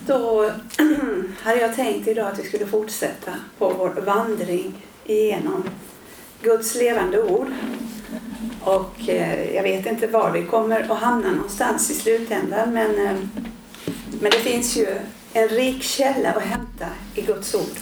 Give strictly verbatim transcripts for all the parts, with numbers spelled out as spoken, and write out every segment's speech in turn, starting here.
Då hade jag tänkt idag att vi skulle fortsätta på vår vandring igenom Guds levande ord. Och eh, jag vet inte var vi kommer att hamna någonstans i slutändan, men, eh, men det finns ju en rik källa att hämta i Guds ord.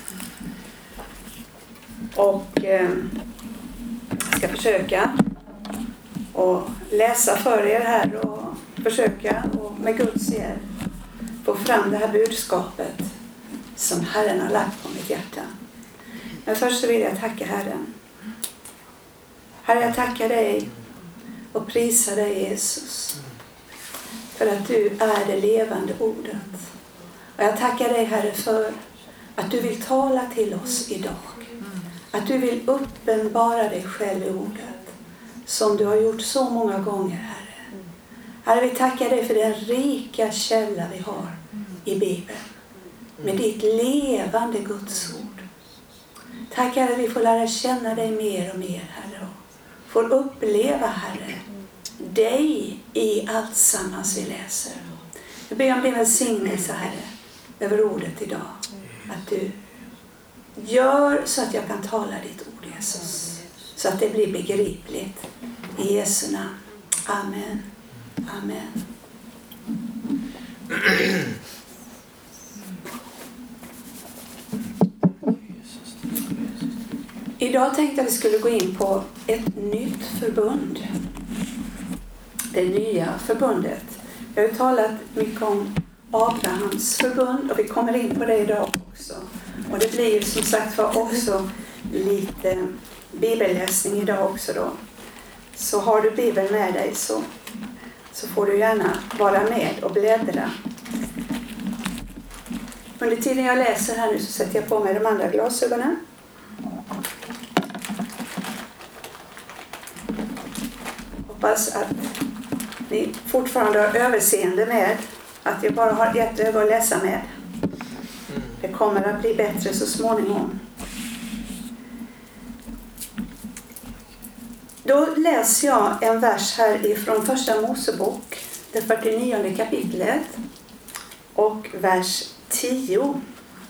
Och eh, jag ska försöka att läsa för er här och försöka och med Guds hjälp få fram det här budskapet som Herren har lagt på mitt hjärta. Men först så vill jag tacka Herren. Herre, jag tackar dig och prisar dig, Jesus, för att du är det levande ordet. Och jag tackar dig, Herre, för att du vill tala till oss idag. Att du vill uppenbara dig själv i ordet, som du har gjort så många gånger, Herre. Herre, vi tackar dig för den rika källa vi har i Bibeln, med ditt levande Guds ord. Tack, Herre, vi får lära känna dig mer och mer, Herre, och får uppleva, Herre, dig i allt sammans vi läser. Jag ber om din välsignelse, Herre, över ordet idag. Att du gör så att jag kan tala ditt ord, Jesus, så att det blir begripligt. I Jesu namn. Amen. Amen. Idag tänkte jag att vi skulle gå in på ett nytt förbund. Det nya förbundet. Jag har ju talat mycket om Abrahams förbund och vi kommer in på det idag också. Och det blir som sagt för också lite bibelläsning idag också då. Så har du Bibeln med dig så, så får du gärna vara med och bläddra. Under tiden jag läser här nu så sätter jag på mig de andra glasögonen. Hoppas att ni fortfarande har överseende med att jag bara har ett öga att läsa med. Det kommer att bli bättre så småningom. Då läser jag en vers här ifrån första Mosebok, det fyrtionionde kapitlet och vers tio.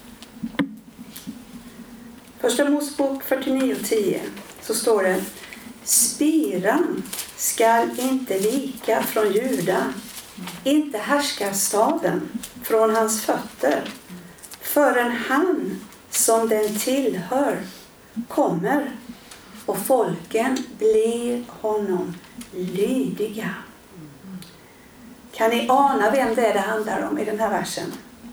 Första Mosebok fyrtionio tio så står det: Spiran skall inte vika från Juda, inte härskarstaven från hans fötter, förrän han som den tillhör kommer och folken blir honom lydiga. Kan ni ana vem det är det handlar om i den här versen?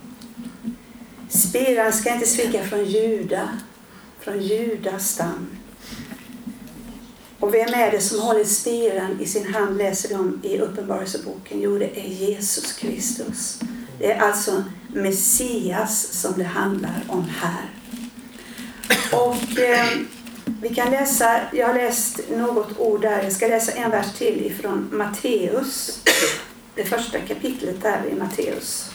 Spiran ska inte svika från Juda, från Judas stam. Och vem är det som håller spiran i sin hand, läser vi om i Uppenbarelseboken? Jo, det är Jesus Kristus. Det är alltså Messias som det handlar om här. Och eh, vi kan läsa, jag har läst något ord där, jag ska läsa en vers till ifrån Matteus, det första kapitlet där i Matteus.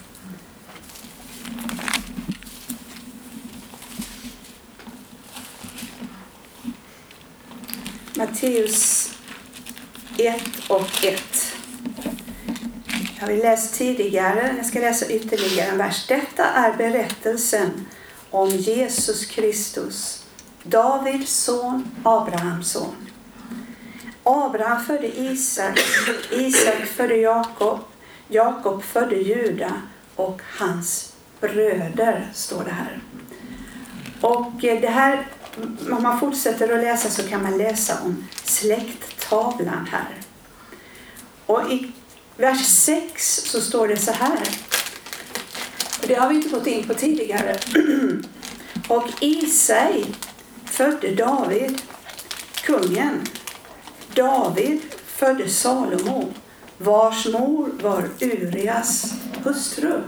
Matteus ett och ett. Jag har läst tidigare, jag ska läsa ytterligare en vers. Detta är berättelsen om Jesus Kristus, Davids son, Abrahams son. Abraham födde Isak, Isak födde Jakob, Jakob födde Juda och hans bröder, står det här. Och det här, om man fortsätter att läsa så kan man läsa om släkttavlan här. Och i vers sex så står det så här. Och det har vi inte gått in på tidigare. Och Isai födde David, kungen. David födde Salomo, vars mor var Urias hustru.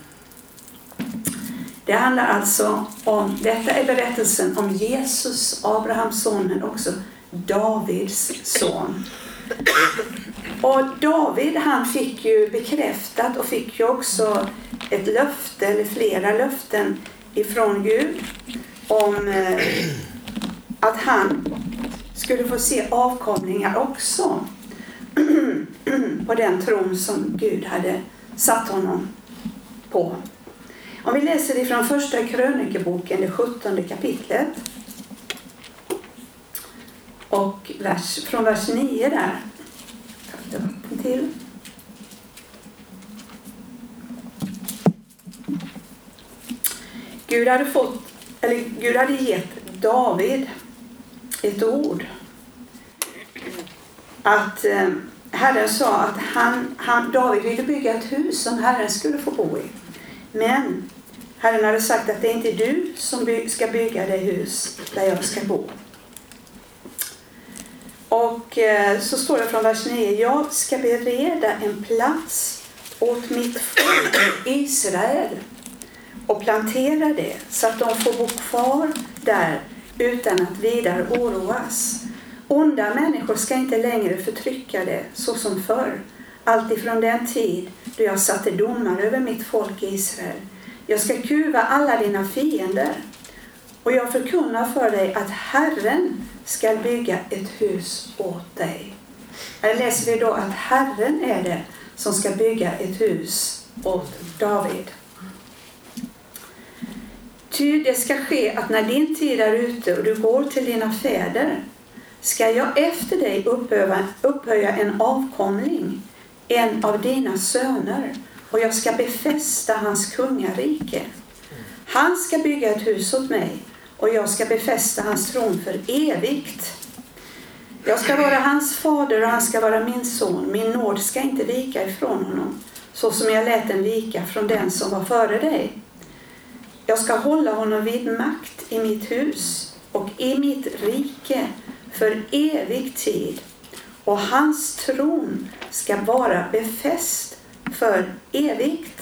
Det handlar alltså om, detta är berättelsen om Jesus, Abrahams son, men också Davids son. Och David, han fick ju bekräftat och fick ju också ett löfte eller flera löften ifrån Gud om eh, att han skulle få se avkomlingar också på den tron som Gud hade satt honom på. Om vi läser ifrån första krönikeboken, det sjuttonde kapitlet. Och vers, från vers nio där. Till. Gud hade fått, eller Gud hade gett David ett ord. Att eh, Herren sa att han, han, David ville bygga ett hus som Herren skulle få bo i. Men Herren hade sagt att det är inte du som by, ska bygga det hus där jag ska bo. Och eh, så står det från vers nio. Jag ska bereda en plats åt mitt folk Israel och plantera det så att de får bo kvar där utan att vidare oroas. Onda människor ska inte längre förtrycka det så som förr. Allt ifrån den tid då jag satte domar över mitt folk Israel. Jag ska kuva alla dina fiender. Och jag förkunnar för dig att Herren ska bygga ett hus åt dig. Här läser vi då att Herren är det som ska bygga ett hus åt David. Ty det ska ske att när din tid är ute och du går till dina fäder ska jag efter dig upphöja, upphöja en avkomling, en av dina söner, och jag ska befästa hans kungarike. Han ska bygga ett hus åt mig och jag ska befästa hans tron för evigt. Jag ska vara hans fader och han ska vara min son. Min nåd ska inte vika ifrån honom, så som jag lät den vika från den som var före dig. Jag ska hålla honom vid makt i mitt hus och i mitt rike för evig tid. Och hans tron ska vara befäst för evigt.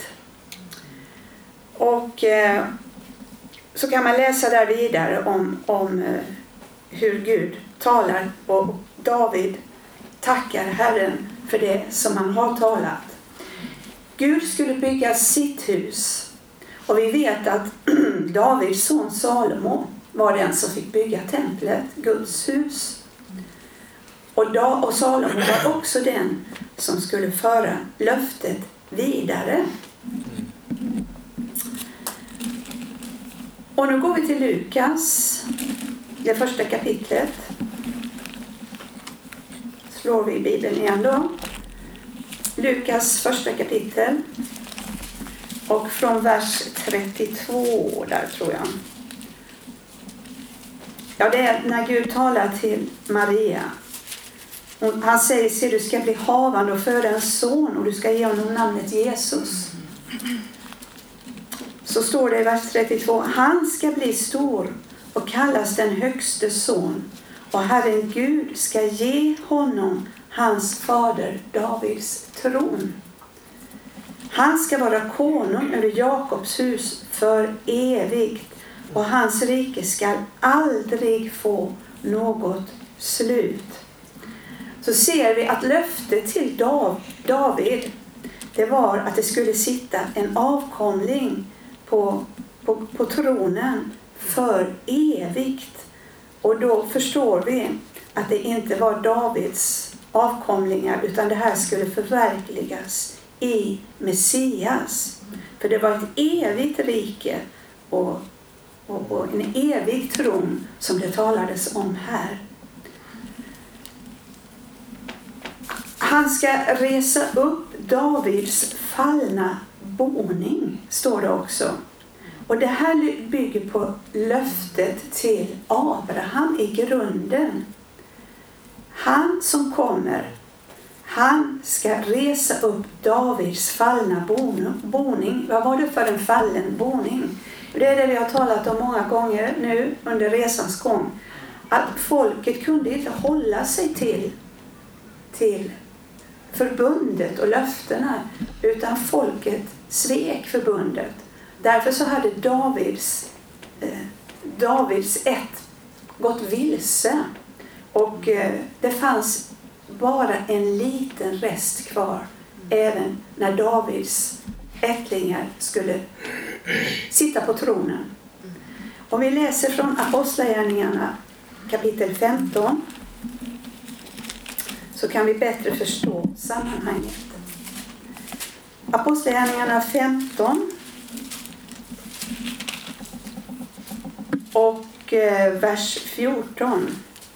Och eh, så kan man läsa där vidare om, om eh, hur Gud talar och David tackar Herren för det som han har talat. Gud skulle bygga sitt hus. Och vi vet att Davids son Salomo var den som fick bygga templet, Guds hus. Och, da, och Salomo var också den som skulle föra löftet vidare. Och nu går vi till Lukas, det första kapitlet. Slår vi i Bibeln igen då. Lukas första kapitel. Och från vers trettiotvå där tror jag. Ja, det är när Gud talar till Maria. Han säger, se, du ska bli havande och föda en son och du ska ge honom namnet Jesus. Så står det i vers trettiotvå. Han ska bli stor och kallas den högste son. Och Herren Gud ska ge honom hans fader Davids tron. Han ska vara konung över Jakobs hus för evigt. Och hans rike ska aldrig få något slut. Så ser vi att löftet till David, det var att det skulle sitta en avkomling på, på, på tronen för evigt. Och då förstår vi att det inte var Davids avkomlingar, utan det här skulle förverkligas i Messias. För det var ett evigt rike och, och, och en evig tron som det talades om här. Han ska resa upp Davids fallna boning, står det också. Och det här bygger på löftet till Abraham i grunden. Han som kommer, han ska resa upp Davids fallna boning. Vad var det för en fallen boning? Det är det vi har talat om många gånger nu under resans gång. Att folket kunde inte hålla sig till, till förbundet och löftena, utan folket svek förbundet. Därför så hade Davids, eh, Davids ett gått vilse. Och eh, det fanns bara en liten rest kvar även när Davids ättlingar skulle sitta på tronen. Om vi läser från Apostlagärningarna kapitel femton så kan vi bättre förstå sammanhanget. Apostlagärningarna femton och eh, vers fjorton.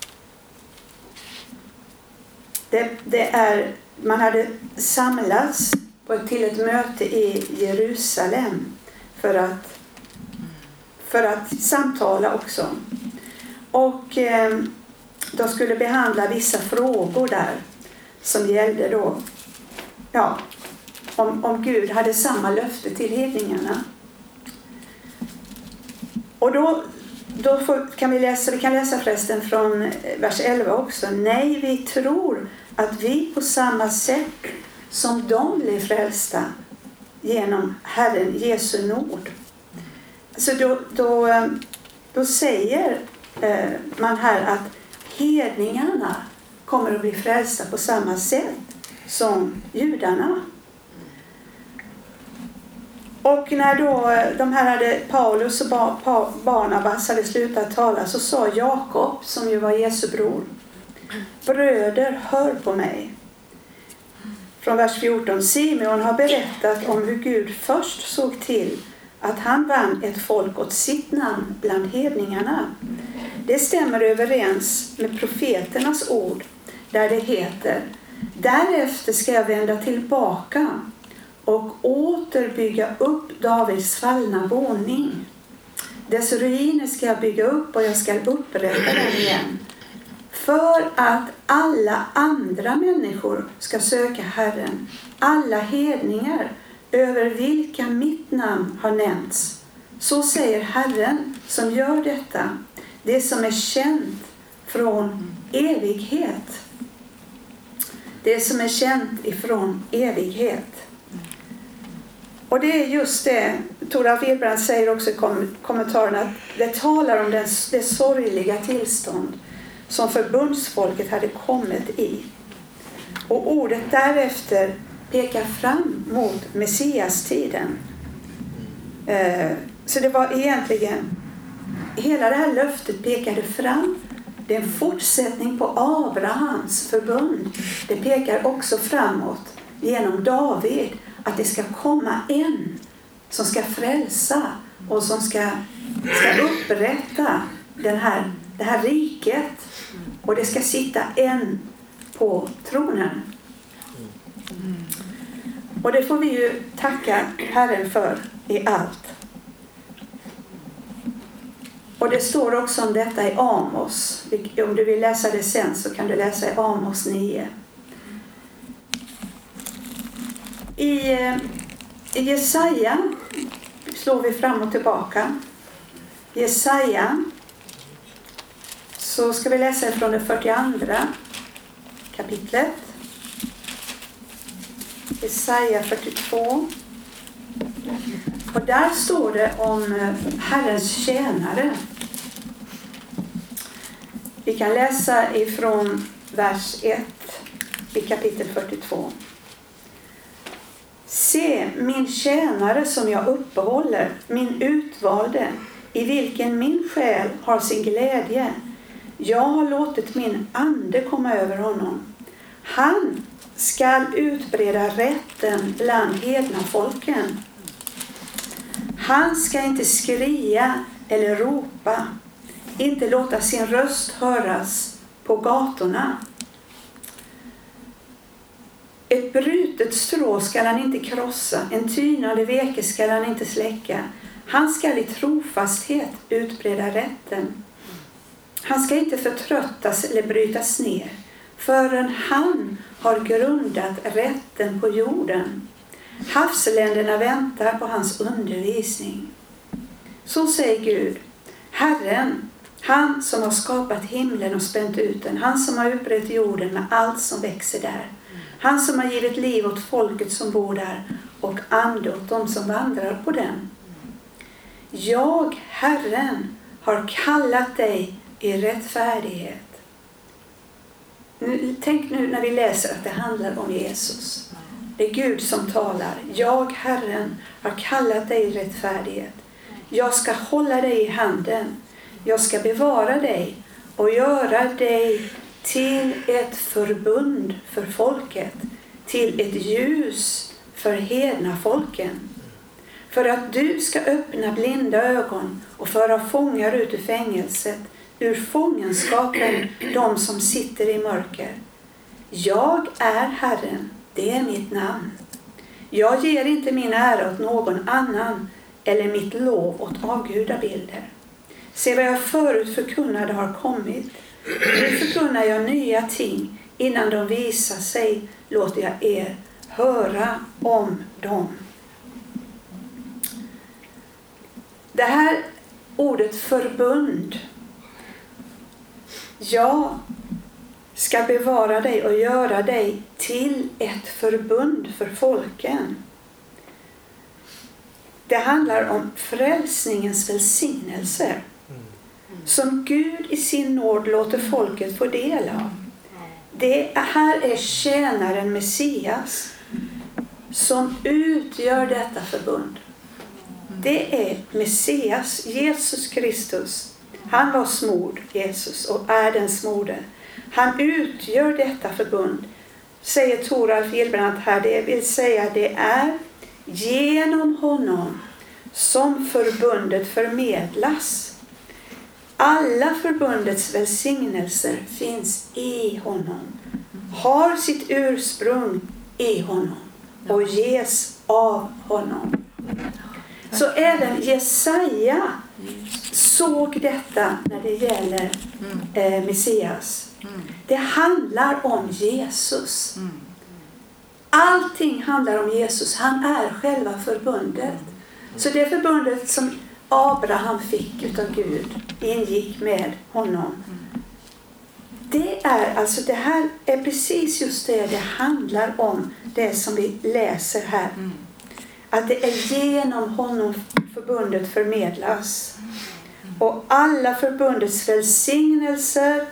Det, det är, man hade samlats på, till ett möte i Jerusalem för att, för att samtala också. Och eh, de skulle behandla vissa frågor där som gällde då, ja, om, om Gud hade samma löfte till hedningarna. Och då, då får, kan vi läsa, vi kan läsa förresten från vers elva också. Nej, vi tror att vi på samma sätt som de blev frälsta genom Herren Jesu nåd. Så då, då, då säger eh, man här att hedningarna kommer att bli frälsta på samma sätt som judarna. Och när då de här hade, Paulus och Barnabas hade slutat tala, så sa Jakob, som ju var Jesu bror: bröder, hör på mig. Från vers fjorton. Simeon har berättat om hur Gud först såg till att han vann ett folk åt sitt namn bland hedningarna. Det stämmer överens med profeternas ord där det heter: därefter ska jag vända tillbaka och åter bygga upp Davids fallna boning. Dess ruiner ska jag bygga upp och jag ska upprätta den igen. För att alla andra människor ska söka Herren, alla hedningar över vilka mitt namn har nämnts. Så säger Herren som gör detta, det som är känt från evighet. Det som är känt ifrån evighet. Och det är just det, Toralf Edbrand säger också i kommentaren, att det talar om den, det sorgliga tillstånd som förbundsfolket hade kommit i. Och ordet därefter pekar fram mot Messias-tiden. Eh, så det var egentligen, hela det här löftet pekade fram. Det är en fortsättning på Abrahams förbund. Det pekar också framåt genom David, att det ska komma en som ska frälsa och som ska, ska upprätta den här, det här riket. Och det ska sitta en på tronen. Och det får vi ju tacka Herren för i allt. Och det står också om detta i Amos. Om du vill läsa det sen så kan du läsa i Amos nio. I, i Jesaja slår vi fram och tillbaka. Jesaja, så ska vi läsa från det fyrtioandra kapitlet. Jesaja fyrtiotvå. Och där står det om Herrens tjänare. Vi kan läsa ifrån vers ett i kapitel fyrtiotvå. Se, min tjänare som jag uppehåller, min utvalde, i vilken min själ har sin glädje. Jag har låtit min ande komma över honom. Han skall utbreda rätten bland hedna folken. Han ska inte skria eller ropa, inte låta sin röst höras på gatorna. Ett brutet strå skall han inte krossa, en tynande veke skall han inte släcka. Han skall i trofasthet utbreda rätten. Han ska inte förtröttas eller brytas ner förrän han har grundat rätten på jorden. Havsländerna väntar på hans undervisning. Så säger Gud, Herren, han som har skapat himlen och spänt ut den, han som har utbrett jorden med allt som växer där. Han som har givit liv åt folket som bor där och ande åt dem som vandrar på den. Jag, Herren, har kallat dig i rättfärdighet. Nu, tänk nu när vi läser att det handlar om Jesus. Det är Gud som talar. Jag, Herren, har kallat dig i rättfärdighet. Jag ska hålla dig i handen. Jag ska bevara dig och göra dig till ett förbund för folket, till ett ljus för hedna folken. för att du ska öppna blinda ögon och föra fångar ut ur fängelset, ur fångenskapen, de som sitter i mörker. Jag är Herren, det är mitt namn. Jag ger inte min ära åt någon annan eller mitt lov åt avgudabilder. Se vad jag förut förkunnade har kommit. Nu förkunnar jag nya ting. Innan de visar sig låter jag er höra om dem. Det här ordet förbund. Jag ska bevara dig och göra dig till ett förbund för folken. Det handlar om frälsningens välsignelser som Gud i sin nåd låter folket få del av. Det här är tjänaren Messias som utgör detta förbund. Det är Messias, Jesus Kristus. Han var smord, Jesus, och är den smorde. Han utgör detta förbund, säger Toralf Gillbrand här. Det vill säga det är genom honom som förbundet förmedlas. Alla förbundets välsignelser finns i honom, har sitt ursprung i honom och ges av honom. Så även Jesaja såg detta när det gäller eh, Messias. Det handlar om Jesus. Allting handlar om Jesus. Han är själva förbundet. Så det förbundet som Abraham fick utav Gud ingick med honom. Det är alltså det här är precis just det det handlar om, det som vi läser här. Att det är genom honom förbundet förmedlas. Och alla förbundets välsignelser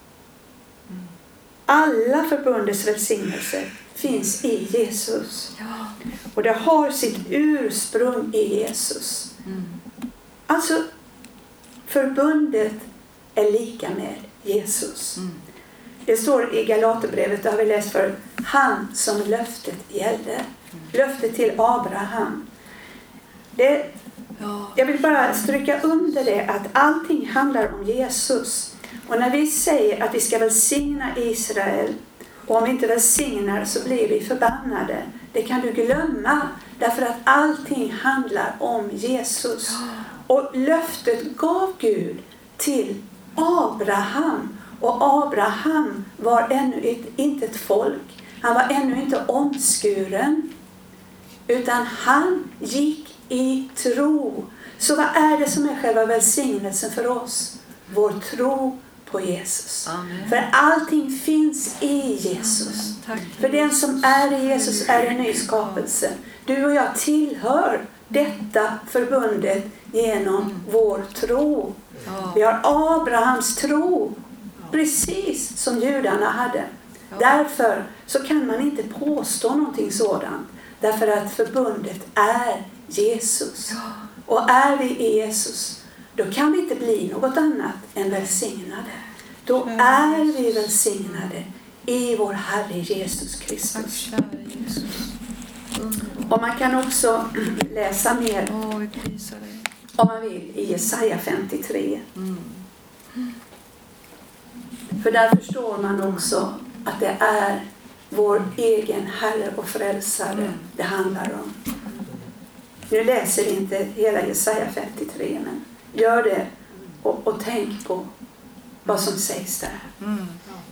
alla förbundets välsignelser finns i Jesus. Och det har sitt ursprung i Jesus. Alltså förbundet är lika med Jesus. Det står i Galaterbrevet, det har vi läst för, han som löftet gällde. Löftet till Abraham. Det, jag vill bara stryka under det att allting handlar om Jesus. Och när vi säger att vi ska välsigna Israel, och om vi inte välsignar så blir vi förbannade. Det kan du glömma, därför att allting handlar om Jesus. Och löftet gav Gud till Abraham. Och Abraham var ännu ett, inte ett folk. Han var ännu inte omskuren. Utan han gick i tro. Så vad är det som är själva välsignelsen för oss? Vår tro på Jesus. Amen. För allting finns i Jesus. För den som är i Jesus är en ny skapelse. Du och jag tillhör detta förbundet genom mm. vår tro. Ja. Vi har Abrahams tro. Precis som judarna hade. Ja. Därför så kan man inte påstå någonting sådant. Därför att förbundet är Jesus. Ja. Och är vi i Jesus, då kan vi inte bli något annat än välsignade. Då är vi välsignade i vår Herre Jesus Kristus. Och man kan också läsa mer om man vill i Jesaja femtiotre. För där förstår man också att det är vår egen Herre och frälsare det handlar om. Nu läser vi inte hela Jesaja femtiotre, men gör det och, och tänk på vad som sägs där. Mm.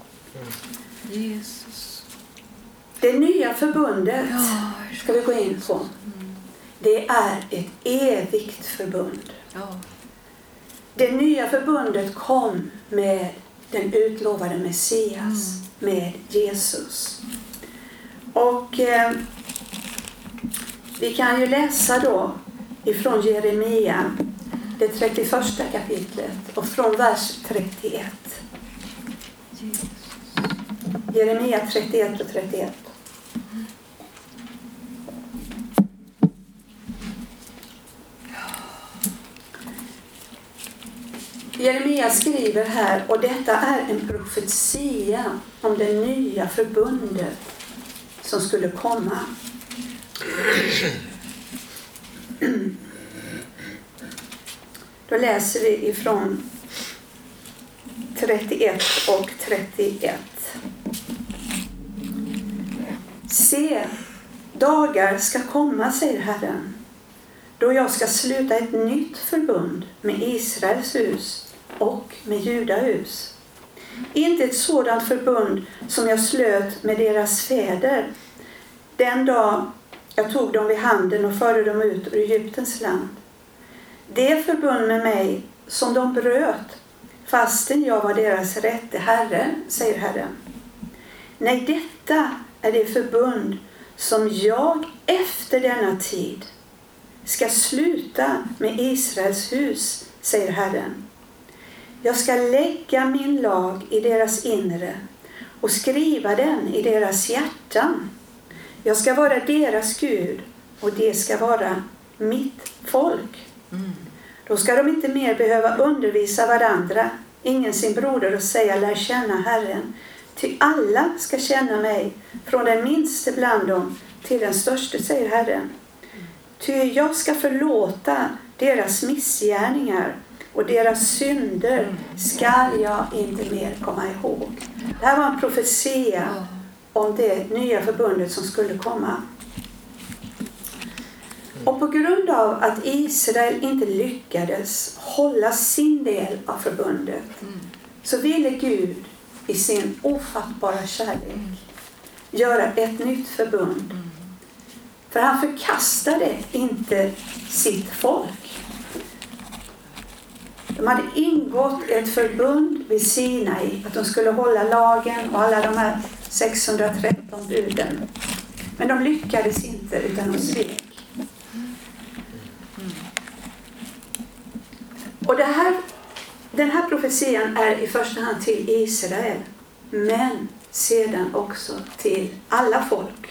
Jesus. Det nya förbundet ska vi gå in på. Det är ett evigt förbund. Det nya förbundet kom med den utlovade Messias, med Jesus. Och eh, vi kan ju läsa då ifrån Jeremia, det trettioförsta kapitlet, och från vers trettioett. Jeremia trettioett och trettioett. Jeremia skriver här, och detta är en profetia om det nya förbundet som skulle komma. Då läser vi ifrån trettioett och trettioett. Se, dagar ska komma, säger Herren, då jag ska sluta ett nytt förbund med Israels hus och med Judahus. Inte ett sådant förbund som jag slöt med deras fäder den dag jag tog dem vid handen och förde dem ut ur Egyptens land. Det förbund med mig som de bröt fastän jag var deras rätte herre, säger Herren. Nej, detta är det förbund som jag efter denna tid ska sluta med Israels hus, säger Herren. Jag ska lägga min lag i deras inre och skriva den i deras hjärtan. Jag ska vara deras Gud och det ska vara mitt folk. Mm. Då ska de inte mer behöva undervisa varandra, ingen sin broder, och säga lär känna Herren. Ty alla ska känna mig, från den minste bland dem till den störste, säger Herren. Ty jag ska förlåta deras missgärningar och deras synder skall jag inte mer komma ihåg. Det här var en profetia om det nya förbundet som skulle komma. Och på grund av att Israel inte lyckades hålla sin del av förbundet så ville Gud i sin ofattbara kärlek göra ett nytt förbund. För han förkastade inte sitt folk. De hade ingått ett förbund vid Sinai att de skulle hålla lagen och alla de här sexhundratretton buden. Men de lyckades inte utan de svek. Och det här, den här profetian är i första hand till Israel, men sedan också till alla folk.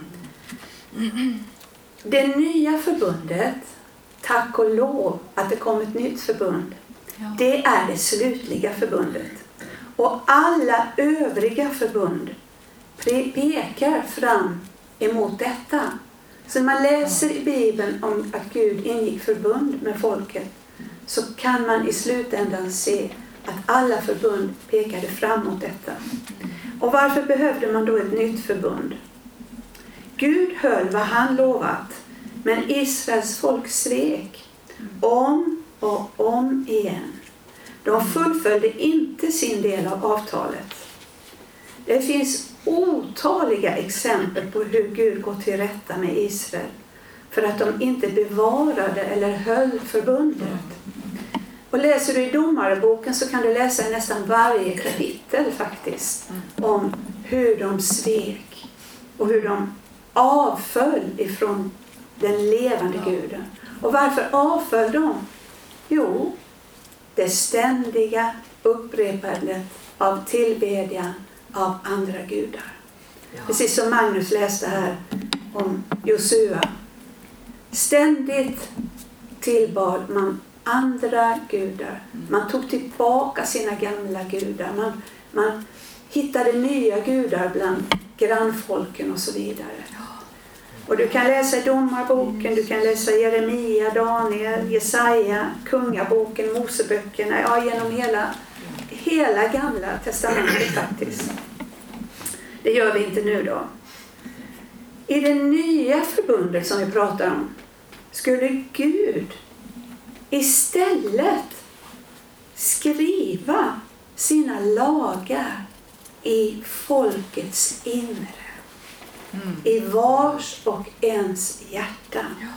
Det nya förbundet, tack och lov att det kom ett nytt förbund, det är det slutliga förbundet. Och alla övriga förbund pekar fram emot detta. Så när man läser i Bibeln om att Gud ingick förbund med folket, så kan man i slutändan se att alla förbund pekade fram mot detta. Och varför behövde man då ett nytt förbund? Gud höll vad han lovat, men Israels folk svek om och om igen. De fullföljde inte sin del av avtalet. Det finns otaliga exempel på hur Gud går till rätta med Israel för att de inte bevarade eller höll förbundet. Och läser du i Domarboken så kan du läsa i nästan varje kapitel faktiskt om hur de svek och hur de avföll ifrån den levande guden. Och varför avföll de? Jo, det ständiga upprepandet av tillbedjan av andra gudar. Ja. Precis som Magnus läste här om Josua. Ständigt tillbad man andra gudar. Man tog tillbaka sina gamla gudar. Man, man hittade nya gudar bland grannfolken och så vidare. Och du kan läsa Domarboken, du kan läsa Jeremia, Daniel, Jesaja, Kungaboken, Moseböckerna, ja, genom hela, hela gamla testamentet faktiskt. Det gör vi inte nu då. I det nya förbundet som vi pratar om skulle Gud istället skriva sina lagar i folkets inre. Mm. I vars och ens hjärta. Ja.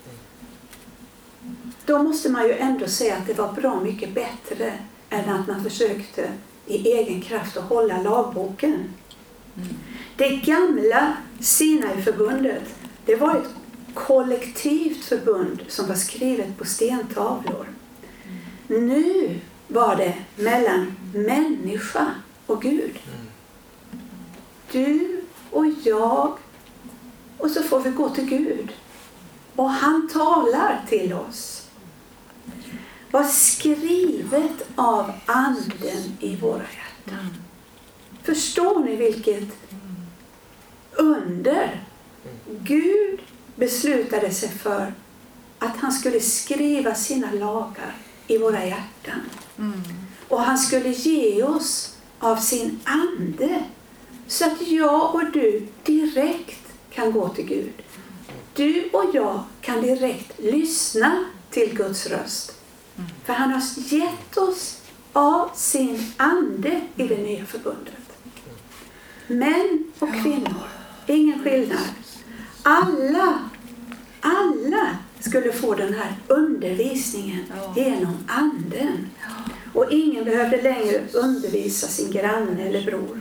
Då måste man ju ändå säga att det var bra mycket bättre än att man försökte i egen kraft att hålla lagboken. Mm. Det gamla Sinai-förbundet, det var ett kollektivt förbund som var skrivet på stentavlor. Mm. Nu var det mellan människa och Gud. Mm. Du och jag, och så får vi gå till Gud. Och han talar till oss. Var skrivet av anden i våra hjärtan. Mm. Förstår ni vilket under Gud beslutade sig för att han skulle skriva sina lagar i våra hjärtan. Mm. Och han skulle ge oss av sin ande. Så att jag och du direkt kan gå till Gud. Du och jag kan direkt lyssna till Guds röst. Mm. För han har gett oss av sin ande i det nya förbundet. Män och kvinnor, ingen skillnad. Alla, alla skulle få den här undervisningen genom anden. Och ingen behövde längre undervisa sin granne eller bror.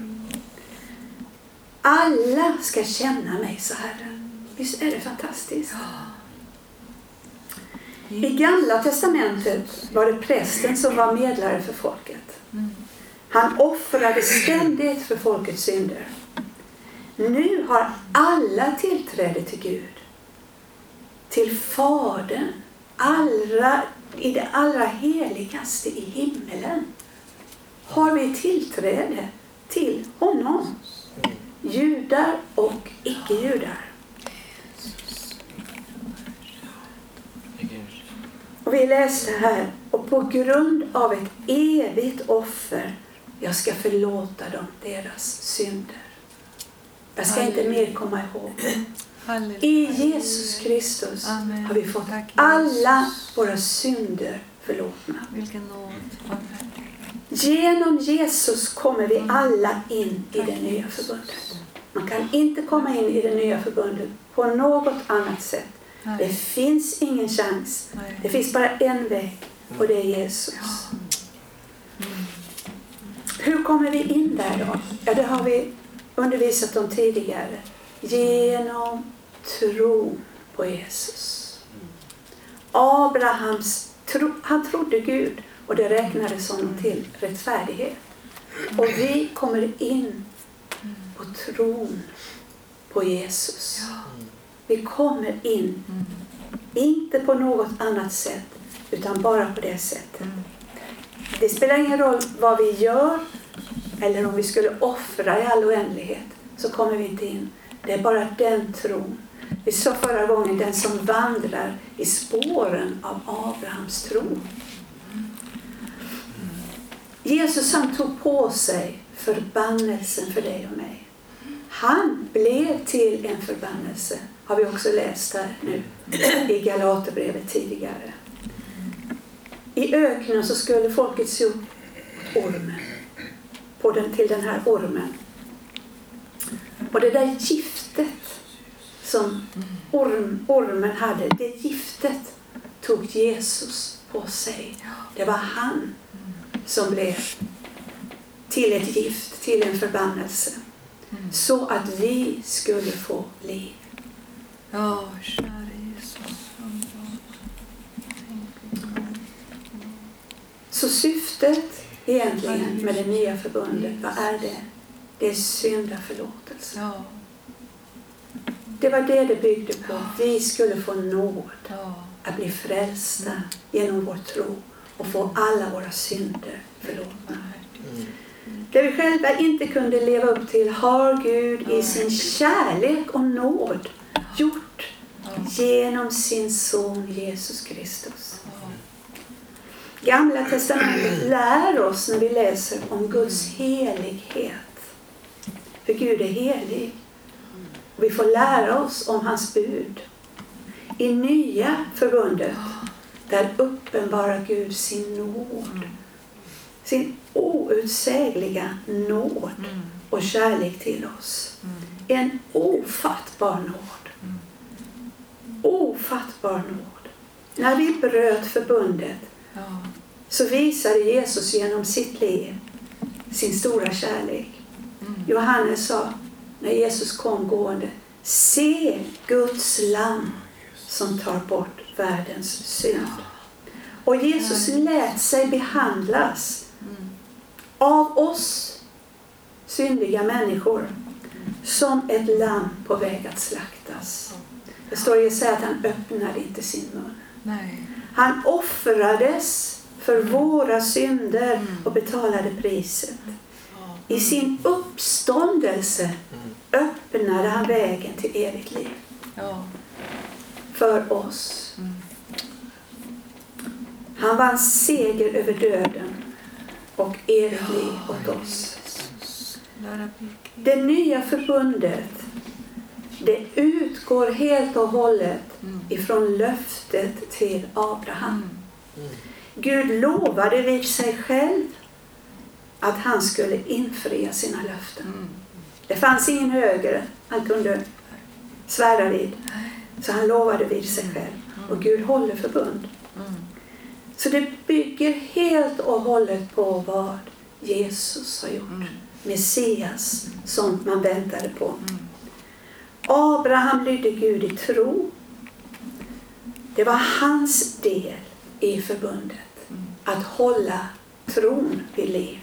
Alla ska känna mig, så Herren. Visst är det fantastiskt? I Gamla testamentet var det prästen som var medlare för folket. Han offrade ständigt för folkets synder. Nu har alla tillträde till Gud. Till Fadern. Allra, i det allra heligaste i himmelen. Har vi tillträde till honom. Judar och icke-judar. Och vi läste här. Och på grund av ett evigt offer. Jag ska förlåta dem deras synder. Jag ska inte mer komma ihåg. Halleluja. I Jesus Kristus Amen. har vi fått Tack, Jesus. alla våra synder förlåtna. Vilken nåd. Genom Jesus kommer vi alla in i det nya förbundet. Man kan inte komma in i det nya förbundet på något annat sätt. Nej. Det finns ingen chans. Nej. Det finns bara en väg och det är Jesus. Hur kommer vi in där då? Ja, det har vi undervisat om tidigare. Genom tro på Jesus. Abrahams tro, han trodde Gud och det räknades honom till rättfärdighet. Och vi kommer in på tron på Jesus. Vi kommer in, inte på något annat sätt, utan bara på det sättet. Det spelar ingen roll vad vi gör eller om vi skulle offra i all oändlighet, så kommer vi inte in. Det är bara den tron. Vi sa förra gången, den som vandrar i spåren av Abrahams tro. Jesus, han tog på sig förbannelsen för dig och mig. Han blev till en förbannelse. Har vi också läst här nu i Galaterbrevet tidigare. I öknen så skulle folket se upp ormen. På den, till den här ormen. Och det där giftet som orm, ormen hade, det giftet tog Jesus på sig. Det var han som blev till ett gift, till en förbannelse. Så att vi skulle få liv. Ja, kära Jesus. Så syftet egentligen med det nya förbundet, vad är det? Det är syndaförlåtelse. Ja. Det var det det byggde på. Vi skulle få nåd Ja. att bli frälsta genom vår tro och få alla våra synder förlåtna. Det vi själva inte kunde leva upp till har Gud i sin kärlek och nåd gjort genom sin son Jesus Kristus. Gamla testamentet lär oss när vi läser om Guds helighet. För Gud är helig. Och vi får lära oss om hans bud. I nya förbundet där uppenbarar Gud sin nåd. Sin outsägliga nåd och kärlek till oss. En ofattbar nåd. Ofattbar nåd. När vi bröt förbundet så visade Jesus genom sitt liv sin stora kärlek. Johannes sa när Jesus kom gående: se Guds lamm som tar bort världens synd. Och Jesus lät sig behandlas av oss syndiga människor som ett lamm på väg att slaktas. Det står ju så att han öppnade inte sin mun. Nej. Han offrades för våra synder och betalade priset. I sin uppståndelse öppnade han vägen till evigt liv. Ja. För oss. Han vann seger över döden och evigt liv åt oss. Det nya förbundet, det utgår helt och hållet ifrån löftet till Abraham. Gud lovade vid sig själv att han skulle infria sina löften. Det fanns ingen högre han kunde svära vid. Så han lovade vid sig själv. Och Gud håller förbund. Så det bygger helt och hållet på vad Jesus har gjort. Messias som man väntade på. Abraham lydde Gud i tro. Det var hans del i förbundet. Att hålla tron vid liv.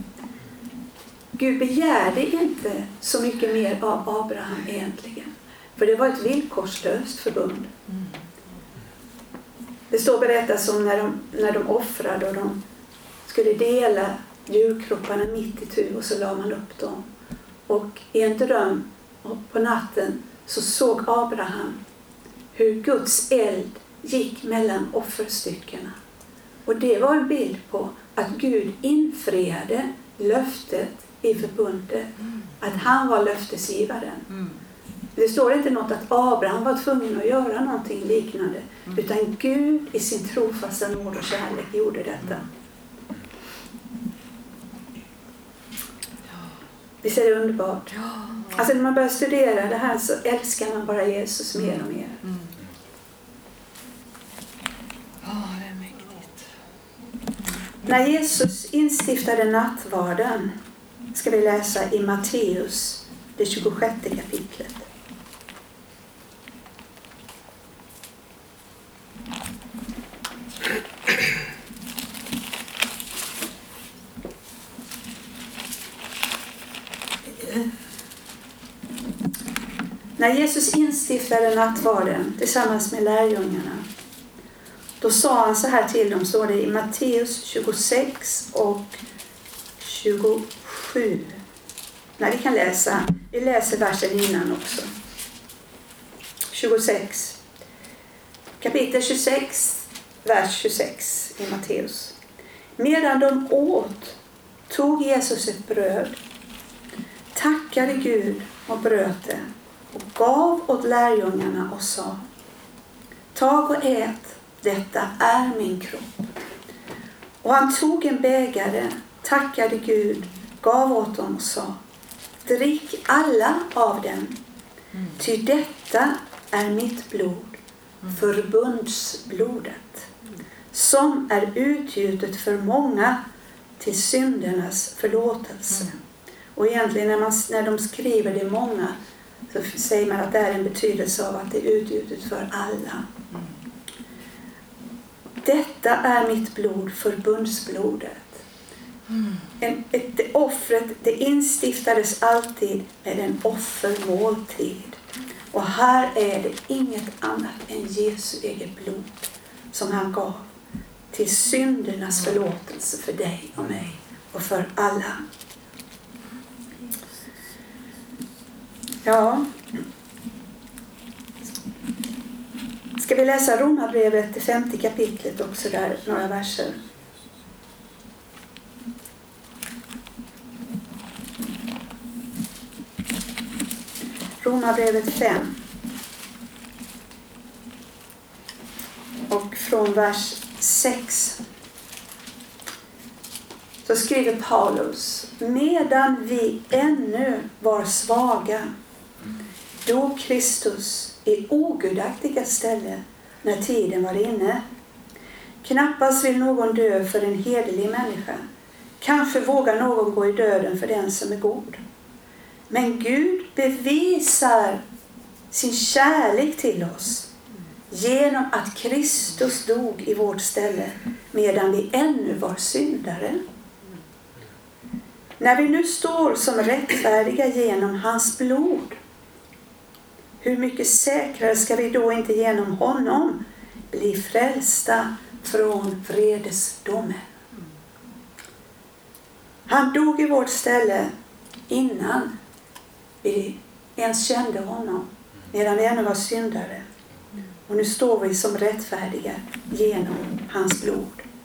Gud begärde inte så mycket mer av Abraham egentligen. För det var ett villkorslöst förbund. Det står berättas om när de, när de offrade och de skulle dela djurkropparna mitt i tu och så la man upp dem. Och i en dröm och på natten så såg Abraham hur Guds eld gick mellan offerstyckena. Och det var en bild på att Gud infriade löftet i förbundet. Att han var löftesgivaren. Det står inte något att Abraham var tvungen att göra någonting liknande. Utan Gud i sin trofasta nåd och kärlek gjorde detta. Visst är det underbart? Alltså när man börjar studera det här så älskar man bara Jesus mer och mer. När Jesus instiftade nattvarden ska vi läsa i Matteus, det tjugosjätte kapitlet. När Jesus instiftade nattvarden tillsammans med lärjungarna, då sa han så här till dem, står det i Matteus tjugosex och tjugosju. Nej, vi kan läsa, vi läser versen innan också. tjugosex. Kapitel tjugosex, vers tjugosex i Matteus. Medan de åt tog Jesus ett bröd, tackade Gud och bröt det och gav åt lärjungarna och sa: tag och ät, detta är min kropp. Och han tog en bägare, tackade Gud, gav åt dem och sa: drick alla av den, ty detta är mitt blod, förbundsblodet, som är utgjutet för många till syndernas förlåtelse. Och egentligen när, man, när de skriver det många så säger man att det är en betydelse av att det är utgjutet för alla. Detta är mitt blod, förbundsblodet. En, ett, det offret, det instiftades alltid med en offermåltid. Och här är det inget annat än Jesu eget blod som han gav till syndernas förlåtelse för dig och mig och för alla. Ja. Ska vi läsa Romarbrevet, det femte kapitlet också där, några verser. Romarbrevet fem. Och från vers sex. Så skriver Paulus: medan vi ännu var svaga, dog Kristus i ogudaktiga ställe när tiden var inne. Knappast vill någon dö för en hederlig människa. Kanske vågar någon gå i döden för den som är god. Men Gud bevisar sin kärlek till oss genom att Kristus dog i vårt ställe medan vi ännu var syndare. När vi nu står som rättfärdiga genom hans blod, hur mycket säkrare ska vi då inte genom honom bli frälsta från vredesdomen? Han dog i vårt ställe innan vi ens kände honom, medan vi ännu var syndare. Och nu står vi som rättfärdiga genom hans blod.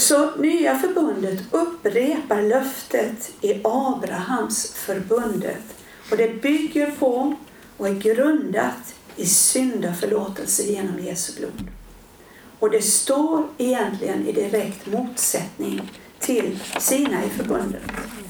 Så nya förbundet upprepar löftet i Abrahams förbundet. Och det bygger på och är grundat i syndaförlåtelse genom Jesu blod. Och det står egentligen i direkt motsättning till sina i förbundet.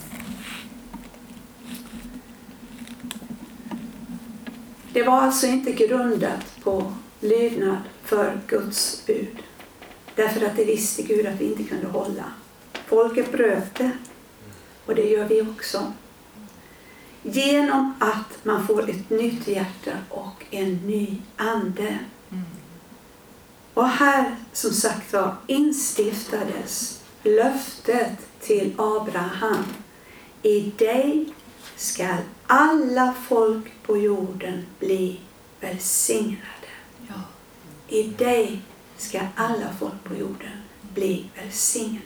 Det var alltså inte grundat på lydnad för Guds bud. Därför att det visste Gud att vi inte kunde hålla. Folket bröt det. Och det gör vi också. Genom att man får ett nytt hjärta och en ny ande. Och här som sagt var instiftades löftet till Abraham. I dig ska alla folk på jorden bli välsignade. Ja. I dig ska alla folk på jorden bli välsignade.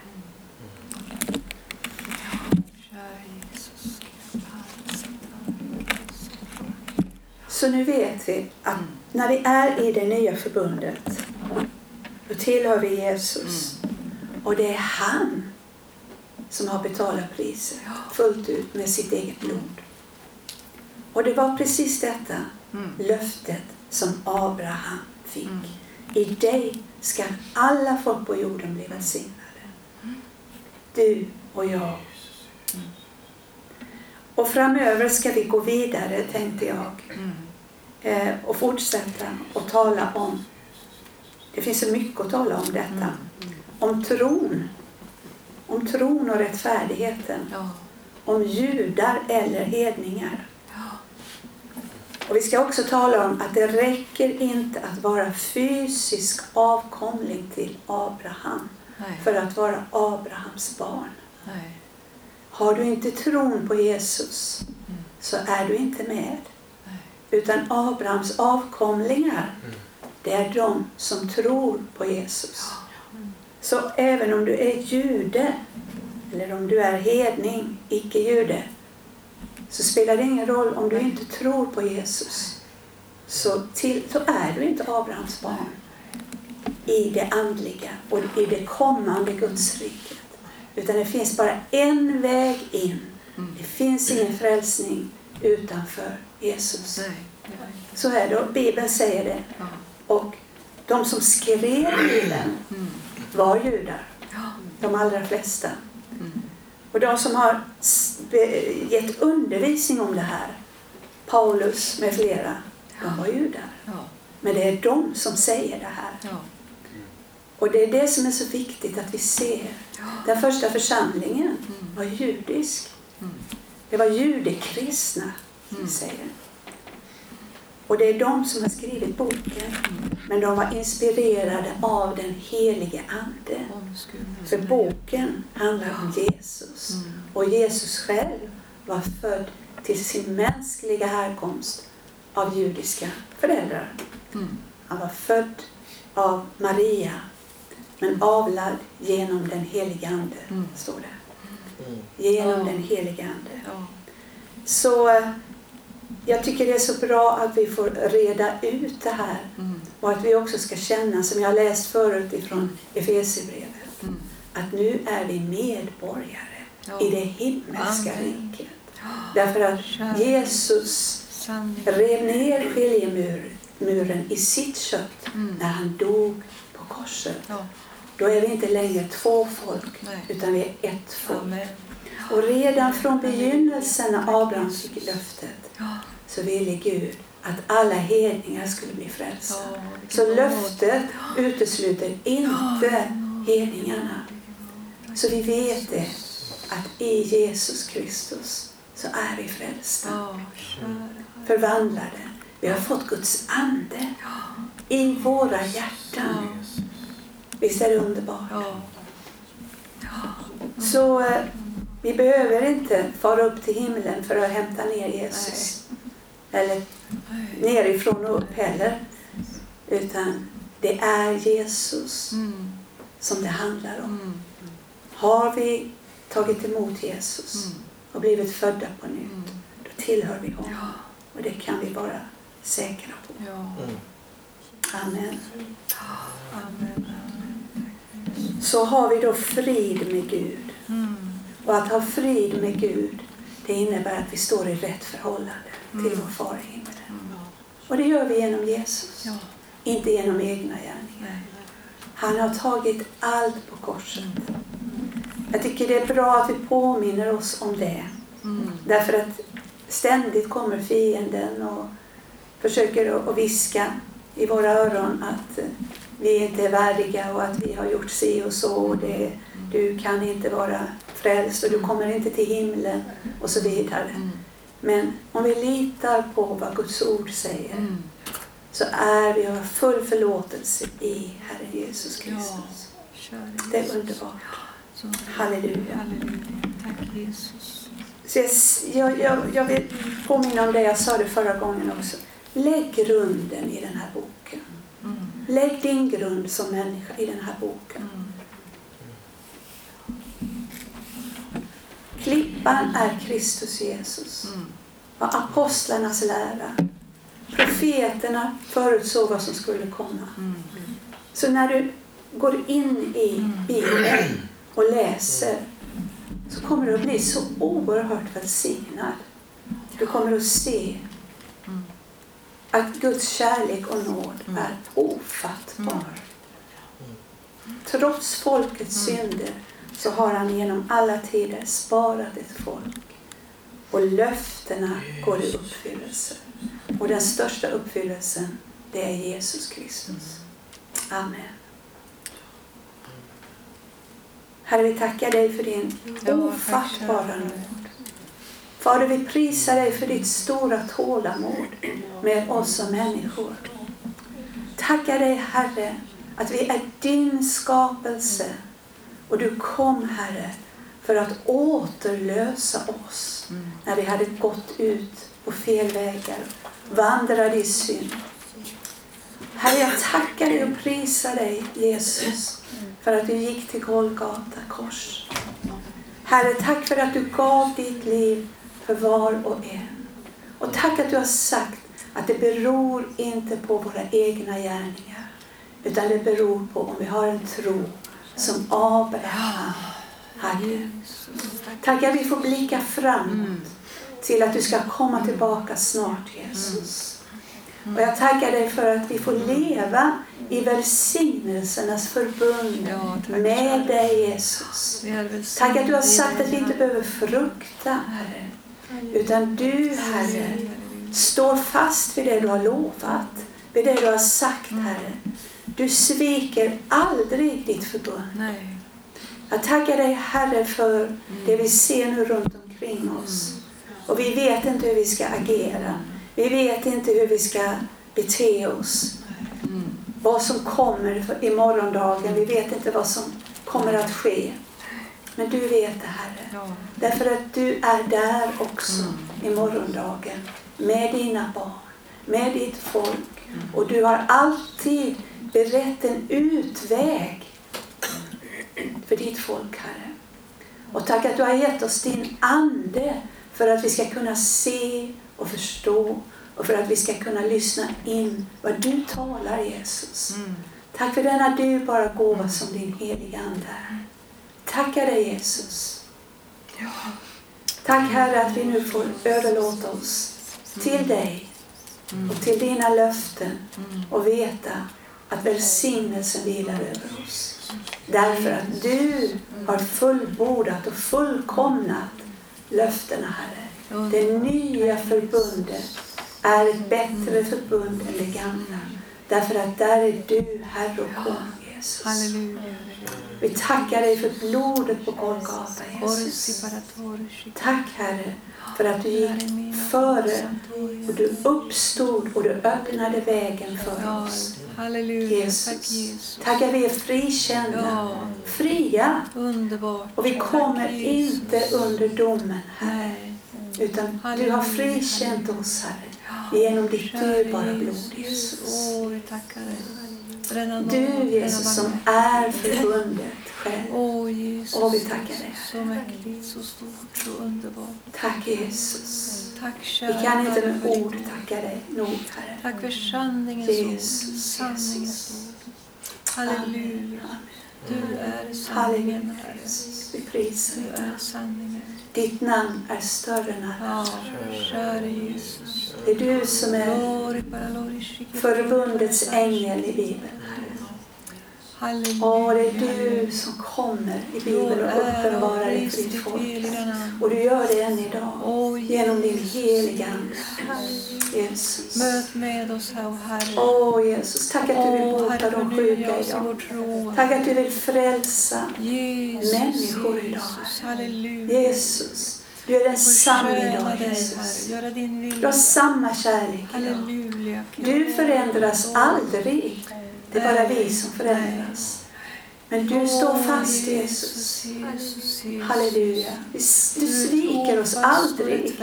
Så nu vet vi att när vi är i det nya förbundet, då tillhör vi Jesus. Och det är han som har betalat priset fullt ut med sitt eget blod. Och det var precis detta löftet som Abraham fick. I dig ska alla folk på jorden bli välsignade. Du och jag. Och framöver ska vi gå vidare, tänkte jag. Eh, och fortsätta och tala om. Det finns så mycket att tala om detta. Om tron. Om tron och rättfärdigheten. Ja. Om judar eller hedningar. Och vi ska också tala om att det räcker inte att vara fysisk avkomling till Abraham. Nej. För att vara Abrahams barn. Nej. Har du inte tron på Jesus Mm. så är du inte med. Nej. Utan Abrahams avkomlingar, det är de som tror på Jesus. Så även om du är jude eller om du är hedning, icke-jude, så spelar det ingen roll om du inte tror på Jesus. Så, till, så är du inte Abrahams barn i det andliga och i det kommande Guds riket. Utan det finns bara en väg in. Det finns ingen frälsning utanför Jesus. Nej. Så är det, och Bibeln säger det. Ja. Och de som skrev Bibeln var judar. De allra flesta. Och de som har gett undervisning om det här, Paulus med flera, de var judar. Ja. Men det är de som säger det här. Ja. Och det är det som är så viktigt att vi ser. Den första församlingen var judisk. Det var judekristna som säger. Och det är de som har skrivit boken. Men de var inspirerade av den helige ande. För boken handlar om Jesus. Och Jesus själv var född till sin mänskliga härkomst av judiska föräldrar. Han var född av Maria, men avlad genom den helige ande, mm. står det. Genom ja. den helige ande. Ja. Så jag tycker det är så bra att vi får reda ut det här. Mm. Och att vi också ska känna, som jag läst förut ifrån Efesierbrevet, mm. att nu är vi medborgare ja. i det himmelska Amen. riket. Ja. Därför att Jesus rev ner skiljemuren i sitt kött mm. när han dog på korset. Ja. Då är vi inte längre två folk, Nej. utan vi är ett folk. Amen. Och redan från begynnelsen när Abraham fick löftet ja. så ville Gud att alla hedningar skulle bli frälsta. Ja, så löftet utesluter inte hedningarna. Så vi vet det, att i Jesus Kristus så är vi frälsta. Ja, förvandlade. Vi har fått Guds ande i våra hjärtan. Visst är det underbart? Ja. Så eh, vi behöver inte fara upp till himlen för att hämta ner Jesus. Nej. Eller nerifrån och upp heller. Utan det är Jesus mm. som det handlar om. Mm. Har vi tagit emot Jesus mm. och blivit födda på nytt, mm. då tillhör vi honom. Ja. Och det kan vi vara säkra på. Ja. Mm. Amen. Amen. så har vi då frid med Gud. Mm. Och att ha frid med Gud, det innebär att vi står i rätt förhållande Mm. till vår far i himlen. Mm. Och det gör vi genom Jesus. Ja. Inte genom egna gärningar. Nej. Han har tagit allt på korset. Jag tycker det är bra att vi påminner oss om det. Mm. Därför att ständigt kommer fienden och försöker att viska i våra öron att vi inte är värdiga och att vi har gjort si och så. Och det, du kan inte vara frälst och du kommer inte till himlen och så vidare. Mm. Men om vi litar på vad Guds ord säger, Mm. så är vi av full förlåtelse i Herren Jesus Kristus. Kära Det är Jesus. underbart. Så- Halleluja. Halleluja. Tack Jesus. Så jag, jag, jag, jag vill påminna om det jag sa det förra gången också. Lägg grunden i den här boken. Mm. Lägg din grund som människa i den här boken. Mm. Klippan är Kristus Jesus. Mm. Och apostlarnas lära. Profeterna förutsåg vad som skulle komma. Mm. Så när du går in i Bibeln och läser, så kommer du att bli så oerhört välsignad. Du kommer att se Mm. att Guds kärlek och nåd Mm. är ofattbar. Mm. Trots folkets Mm. synder så har han genom alla tider sparat ett folk. Och löftena går i uppfyllelse. Och den största uppfyllelsen, det är Jesus Kristus. Amen. Herre, vi tackar dig för din Ja, ofattbara tack, nåd. Fader, vi prisar dig för ditt stora tålamod med oss som människor. Tackar dig, Herre, att vi är din skapelse. Och du kom, Herre, för att återlösa oss Mm. när vi hade gått ut på fel vägar, vandrade i synd. Herre, jag tackar dig och prisar dig, Jesus, för att du gick till Golgata kors. Herre, tack för att du gav ditt liv för var och en. Och tack att du har sagt att det beror inte på våra egna gärningar, utan det beror på om vi har en tro som Abraham hade. Jesus. Tack att vi får blicka framåt Mm. till att du ska komma tillbaka snart, Jesus. Och jag tackar dig för att vi får leva i välsignelsernas förbund Ja, tack, med kära. dig, Jesus. Vi är välsignade Tack att du har sagt i att vi inte dig, behöver frukta, Herre. Utan du, Herre, står fast vid det du har lovat. Vid det du har sagt, Herre. Du sviker aldrig ditt förbund. Nej. Jag tackar dig, Herre, för det vi ser nu runt omkring oss. Och vi vet inte hur vi ska agera. Vi vet inte hur vi ska bete oss. Mm. Vad som kommer i morgondagen. Vi vet inte vad som kommer att ske. Men du vet det, Herre. Ja. Därför att du är där också i morgondagen. Med dina barn. Med ditt folk. Och du har alltid berett en utväg för ditt folk, Herre. Och tack att du har gett oss din ande för att vi ska kunna se och förstå och för att vi ska kunna lyssna in vad du talar, Jesus. Mm. Tack för denna dyrbara gåva som din heliga ande är. Tackar dig, Jesus. Ja. Tack, Herre, att vi nu får överlåta oss till dig och till dina löften och veta att välsignelsen vilar över oss. Därför att du har fullbordat och fullkomnat löftena, Herre. Det nya förbundet är ett bättre förbund än det gamla. Därför att där är du, Herre och kung, Jesus. Halleluja. Vi tackar dig för blodet på Golgata, Jesus. Tack, Herre, för att du gick före och du uppstod och du öppnade vägen för Ja, oss. halleluja. Jesus. Tack Jesus. Tack att vi är frikända, Ja. fria. Underbart. Och vi kommer Tack, Jesus. inte under domen, Herre. Nej. Utan du Halleluja, har frikänt oss, Herre. Ja, Genom ditt kära dyrbara blod, Jesus. Jesus. Åh, vi tackar dig. För denna nåd, Du, denna Jesus, som barmhärtighet. är förbundet själv. Åh, Jesus. Åh, vi tackar dig. Så mäktigt, så stort, så underbart. Tack, Jesus. Tack, Vi kära kan inte Herre, med för ditt ord tacka dig nog, Herre. Tack för sanningens Jesus, ord. Sanningens Jesus. ord. Halleluja. Amen. Du är sanningen, Herre. Vi prisar Du dig. är sanningen. Ditt namn är större än alla. Ja, käre Jesus. Det är du som är Glory, paralori, shiki, förbundets ängel i Bibeln. halleluja. Och det är du som kommer i Bibeln och uppenbarar dig för ditt folk. Och du gör det än idag. Genom din heliga ande. Jesus. Möt med oss, Herre. Åh Jesus, tack att du vill Åh, bota Herre, de förnya sjuka oss i vår idag. tro. Tack att du vill frälsa Jesus, människor idag. Jesus, halleluja. Jesus, du är den samma Förtjäna idag, dig, Jesus. Herre. Göra din Du har vilja. samma kärlek idag. Halleluja. Du förändras aldrig. Det är bara vi som förändras. Men du står fast, Jesus. Jesus, Jesus. Halleluja. Du sviker oss aldrig.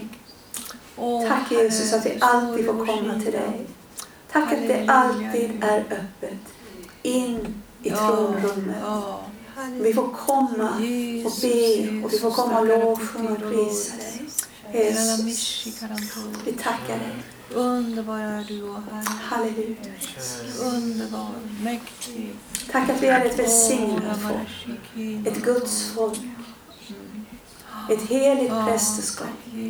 Tack Jesus att vi alltid får komma till dig. Tack att det alltid är öppet. In i tronrummet. Vi får komma och be och vi får komma och lovsjunga och prisa dig. Jesus, vi tackar dig. Underbar är du, oh Herre. Halleluja. Underbar, mäktig. Tack att vi är ett välsignat folk. Ett Guds folk. Ett heligt prästerskap.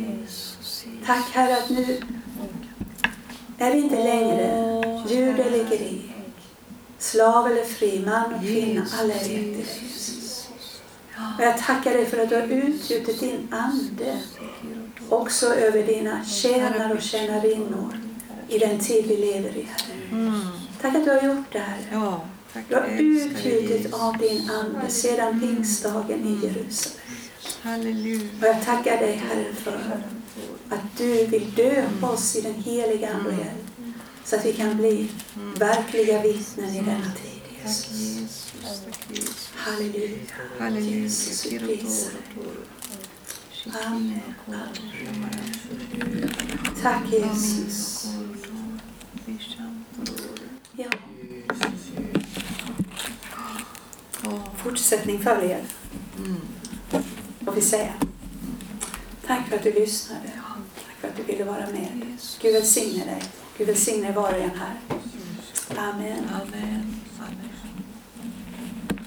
Tack Herre att nu är vi inte längre jud eller grek, slav eller fri, man och kvinna, alla är rätt i dig, Jesus. Och jag tackar dig för att du har utgjutit din ande också över dina tjänare och tjänarinnor i den tid vi lever i, Herre. Tack att du har gjort det, Herre. Du har utgjutit av din ande sedan pingstdagen i Jerusalem. Halleluja. Och jag tackar dig, Herre, för att du vill döpa oss i den heliga ande igen, så att vi kan bli verkliga vittnen i denna tid, Jesus. Halleluja. Halleluja. Jesus, vi prisar dig. Amen. Tack Jesus. Ja. Fortsättning följer. Får vi säga. Tack för att du lyssnade. Tack för att du ville vara med. Gud välsigne dig. Gud välsigne var och en här. Amen. Amen. Amen.